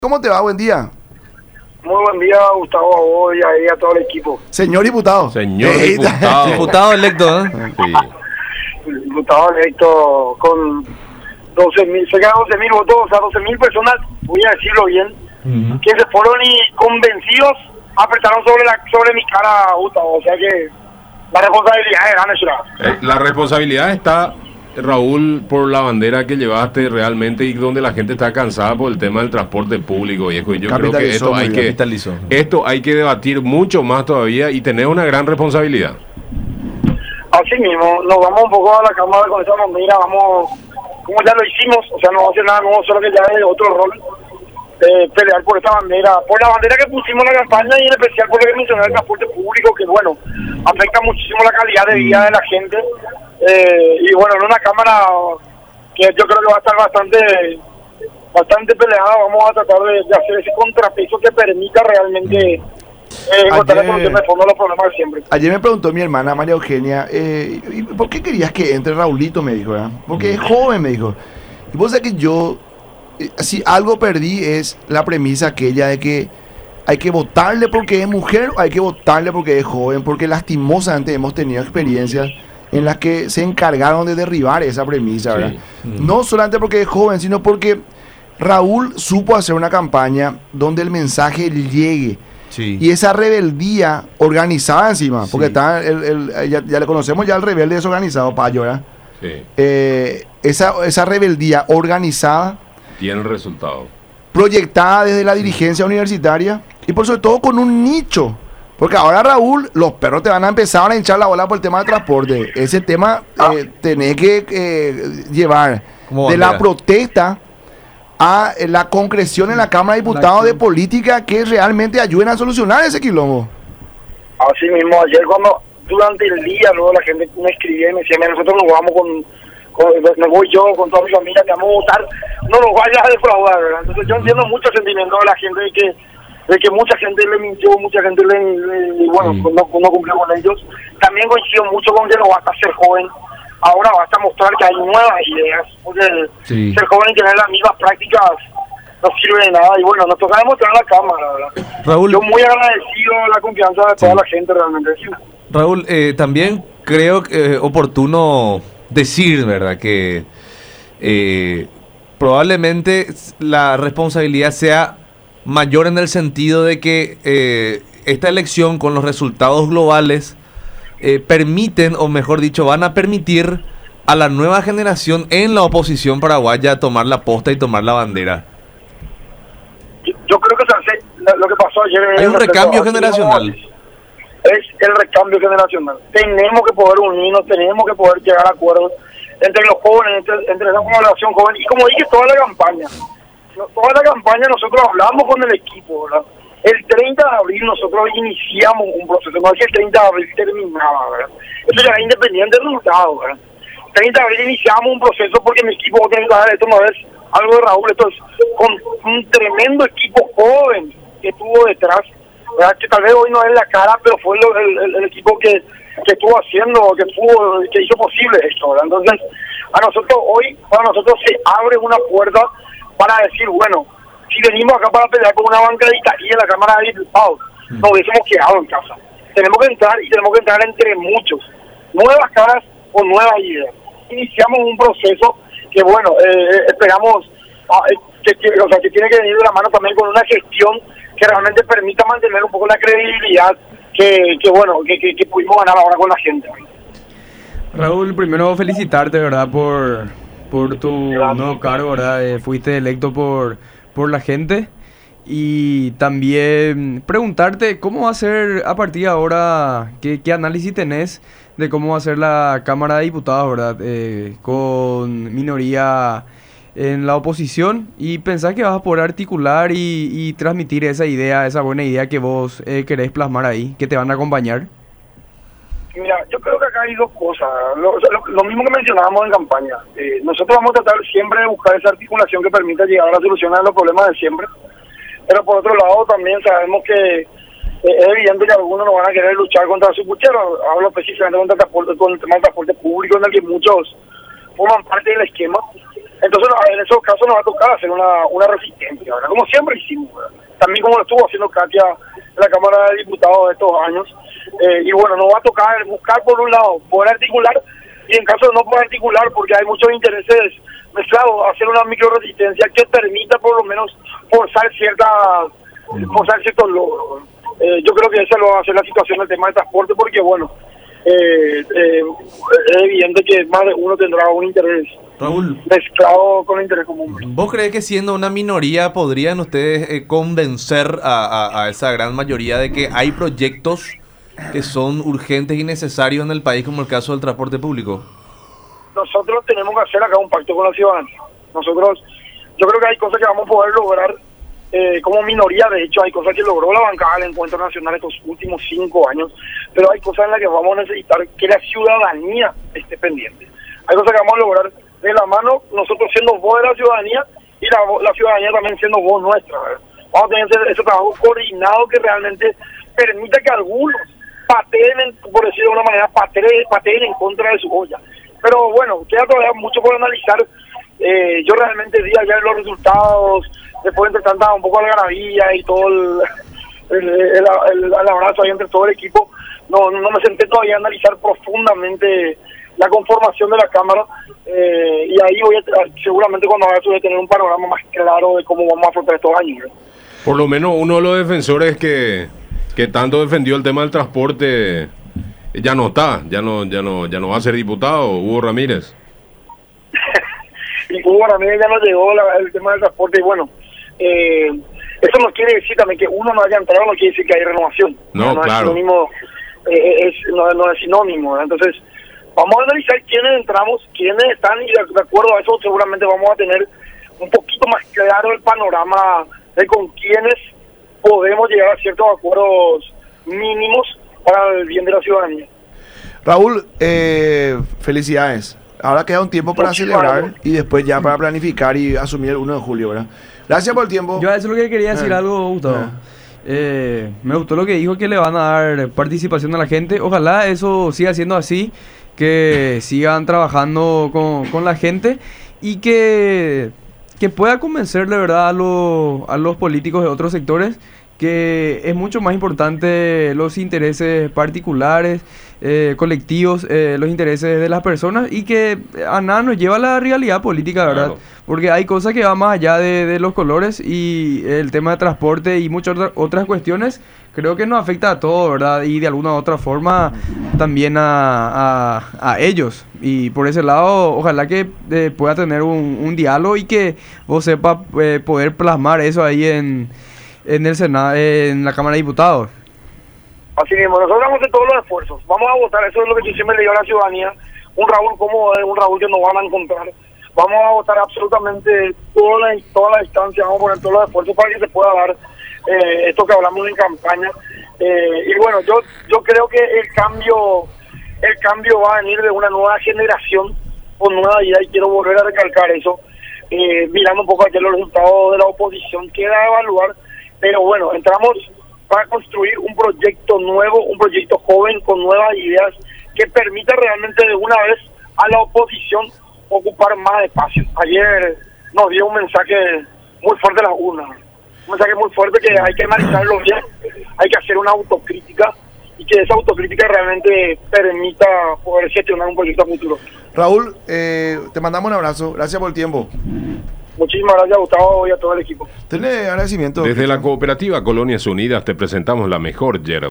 ¿Cómo te va? Buen día. Muy buen día, Gustavo, a vos y a todo el equipo. Señor diputado. Señor diputado. Diputado electo, ¿eh? Sí. Diputado electo con 12.000, se quedan 12.000 votos, o sea, 12.000 personas, voy a decirlo bien, que se fueron y convencidos apretaron sobre mi cara, Gustavo. O sea que la responsabilidad es grande, ciudad. La responsabilidad está, Raúl, por la bandera que llevaste realmente y donde la gente está cansada por el tema del transporte público, viejo. Y yo creo que esto hay que debatir mucho más todavía y tener una gran responsabilidad. Así mismo, nos vamos un poco a la Cámara con esa bandera, vamos, como ya lo hicimos, o sea, no va a hacer nada nuevo, solo que ya es otro rol, pelear por esta bandera, por la bandera que pusimos en la campaña y en especial por lo que mencioné el transporte público, que bueno, afecta muchísimo la calidad de vida de la gente. Y bueno, en una cámara que yo creo que va a estar bastante peleada, vamos a tratar de hacer ese contrapeso que permita realmente encontrar la solución de fondo a los problemas de siempre. Ayer me preguntó mi hermana María Eugenia, ¿y por qué querías que entre Raulito? Me dijo, ¿verdad? Porque es joven, me dijo. Y vos sabés que yo, si algo perdí es la premisa aquella de que hay que votarle porque es mujer o hay que votarle porque es joven, porque lastimosamente hemos tenido experiencias en las que se encargaron de derribar esa premisa, ¿verdad? Sí. No solamente porque es joven, sino porque Raúl supo hacer una campaña donde el mensaje llegue. Sí. Y esa rebeldía organizada encima, porque está ya le conocemos ya al rebelde desorganizado, Payo, ¿verdad? Sí. Esa rebeldía organizada tiene el resultado. Proyectada desde la dirigencia universitaria y por sobre todo con un nicho. Porque ahora, Raúl, los perros te van a empezar a hinchar la bola por el tema del transporte. Ese tema tenés que llevar de la protesta a la concreción en la Cámara de Diputados de política que realmente ayuden a solucionar ese quilombo. Así mismo, ayer durante el día, luego la gente me escribía y me decía, nosotros nos vamos me voy yo con toda mi familia, que vamos a votar, no nos vayas a defraudar, ¿verdad? Entonces yo entiendo mucho el sentimiento de la gente de que mucha gente le mintió, mucha gente no cumplió con ellos. También coincido mucho con que no basta ser joven, ahora basta mostrar que hay nuevas ideas, porque ser joven y tener las mismas prácticas no sirve de nada, y bueno, nos toca demostrar en la Cámara, ¿verdad? Raúl, yo muy agradecido de la confianza de toda la gente realmente. Raúl, también creo que oportuno decir, ¿verdad?, que probablemente la responsabilidad sea mayor en el sentido de que esta elección con los resultados globales permiten, o mejor dicho, van a permitir a la nueva generación en la oposición paraguaya tomar la posta y tomar la bandera. Yo creo que lo que pasó ayer hay un recambio generacional. Es el recambio generacional. Tenemos que poder unirnos, tenemos que poder llegar a acuerdos entre los jóvenes, entre esa población joven. Y como dije, toda la campaña nosotros hablamos con el equipo, ¿verdad? El 30 de abril nosotros iniciamos un proceso, no es que el 30 de abril terminaba, ¿verdad? Eso ya es independiente del resultado, ¿verdad? El 30 de abril iniciamos un proceso porque mi equipo tiene que saber, esto no es algo de Raúl, esto es con un tremendo equipo joven que estuvo detrás, ¿verdad? Que tal vez hoy no es la cara, pero fue el equipo que estuvo haciendo, que hizo posible esto, ¿verdad? Entonces, para nosotros se abre una puerta para decir, bueno, si venimos acá para pelear con una bancadita y en la Cámara de Diputados, nos hubiésemos quedado en casa. Tenemos que entrar entre muchos, nuevas caras o nuevas ideas. Iniciamos un proceso que, bueno, esperamos que tiene que venir de la mano también con una gestión que realmente permita mantener un poco la credibilidad que pudimos ganar ahora con la gente. Raúl, primero felicitarte, ¿verdad?, por tu nuevo cargo, ¿verdad? Fuiste electo por la gente. Y también preguntarte cómo va a ser a partir de ahora, qué análisis tenés de cómo va a ser la Cámara de Diputados, ¿verdad? Con minoría en la oposición, y pensás que vas a poder articular y transmitir esa idea, esa buena idea que vos querés plasmar ahí, que te van a acompañar. Mira, yo creo que acá hay dos cosas, lo mismo que mencionábamos en campaña. Nosotros vamos a tratar siempre de buscar esa articulación que permita llegar a solucionar los problemas de siempre, pero por otro lado también sabemos que es evidente que algunos no van a querer luchar contra su puchero. Hablo específicamente con el tema del transporte público, en el que muchos forman parte del esquema. Entonces, en esos casos nos va a tocar hacer una resistencia, ¿verdad? Como siempre hicimos, ¿verdad? También como lo estuvo haciendo Katia en la Cámara de Diputados de estos años. Y bueno, nos va a tocar buscar por un lado, poder articular, y en caso de no poder articular, porque hay muchos intereses mezclados, hacer una micro resistencia que permita por lo menos forzar ciertos logros. Yo creo que esa lo va a hacer la situación del tema del transporte, porque bueno, es evidente que más de uno tendrá un interés, Raúl, mezclado con el interés común. ¿Vos crees que siendo una minoría podrían ustedes convencer a esa gran mayoría de que hay proyectos que son urgentes y necesarios en el país, como el caso del transporte público? Nosotros tenemos que hacer acá un pacto con la ciudadanía. Yo creo que hay cosas que vamos a poder lograr como minoría. De hecho, hay cosas que logró la bancada del Encuentro Nacional estos últimos 5 años, pero hay cosas en las que vamos a necesitar que la ciudadanía esté pendiente. Hay cosas que vamos a lograr de la mano, nosotros siendo voz de la ciudadanía y la ciudadanía también siendo voz nuestra, ¿verdad? Vamos a tener ese trabajo coordinado que realmente permita que algunos pateen, por decirlo de una manera, pateen en contra de su olla. Pero bueno, queda todavía mucho por analizar. Yo realmente vi ayer los resultados, después entre tanta un poco algarabía y todo el abrazo ahí entre todo el equipo, no me senté todavía a analizar profundamente la conformación de la Cámara, y ahí seguramente cuando haga eso voy a tener un panorama más claro de cómo vamos a afrontar estos años, ¿verdad? Por lo menos uno de los defensores que tanto defendió el tema del transporte ya no va a ser diputado, Hugo Ramírez. Y Hugo Ramírez ya no llegó el tema del transporte, y bueno, eso no quiere decir también que uno no haya entrado, no quiere decir que hay renovación. No, claro. Es sinónimo, no es sinónimo, ¿verdad? Entonces vamos a analizar quiénes entramos, quiénes están, y de acuerdo a eso seguramente vamos a tener un poquito más claro el panorama de con quiénes podemos llegar a ciertos acuerdos mínimos para el bien de la ciudadanía. Raúl, felicidades. Ahora queda un tiempo para celebrar y después ya para planificar y asumir el 1 de julio, ¿verdad? Gracias por el tiempo. Yo a eso es lo que quería decir algo, Gustavo. Me gustó lo que dijo, que le van a dar participación a la gente. Ojalá eso siga siendo así, que sigan trabajando con la gente y que pueda convencer de verdad a los políticos de otros sectores que es mucho más importante los intereses particulares, colectivos, los intereses de las personas, y que a nada nos lleva a la realidad política, ¿verdad? Claro. Porque hay cosas que van más allá de los colores, y el tema de transporte y muchas otras cuestiones creo que nos afecta a todos, ¿verdad? Y de alguna u otra forma también a ellos. Y por ese lado, ojalá que pueda tener un diálogo y que vos sepas poder plasmar eso ahí en el Senado, en la Cámara de Diputados. Así mismo, nosotros vamos a hacer todos los esfuerzos. Vamos a votar, eso es lo que yo siempre le digo a la ciudadanía. Un Raúl cómodo es un Raúl que nos van a encontrar. Vamos a votar absolutamente toda la distancia, vamos a poner todos los esfuerzos para que se pueda dar esto que hablamos en campaña. Y bueno, yo creo que el cambio va a venir de una nueva generación con nueva idea, y quiero volver a recalcar eso. Mirando un poco ayer los resultados de la oposición, queda a evaluar, pero bueno, entramos para construir un proyecto nuevo, un proyecto joven con nuevas ideas que permita realmente de una vez a la oposición ocupar más espacio. Ayer nos dio un mensaje muy fuerte a las urnas, un mensaje muy fuerte que hay que analizarlo bien, hay que hacer una autocrítica, y que esa autocrítica realmente permita poder gestionar un proyecto a futuro. Raúl, te mandamos un abrazo, gracias por el tiempo. Muchísimas gracias, Gustavo, y a todo el equipo. Tenle agradecimiento. Desde la cooperativa Colonias Unidas te presentamos la mejor yerba.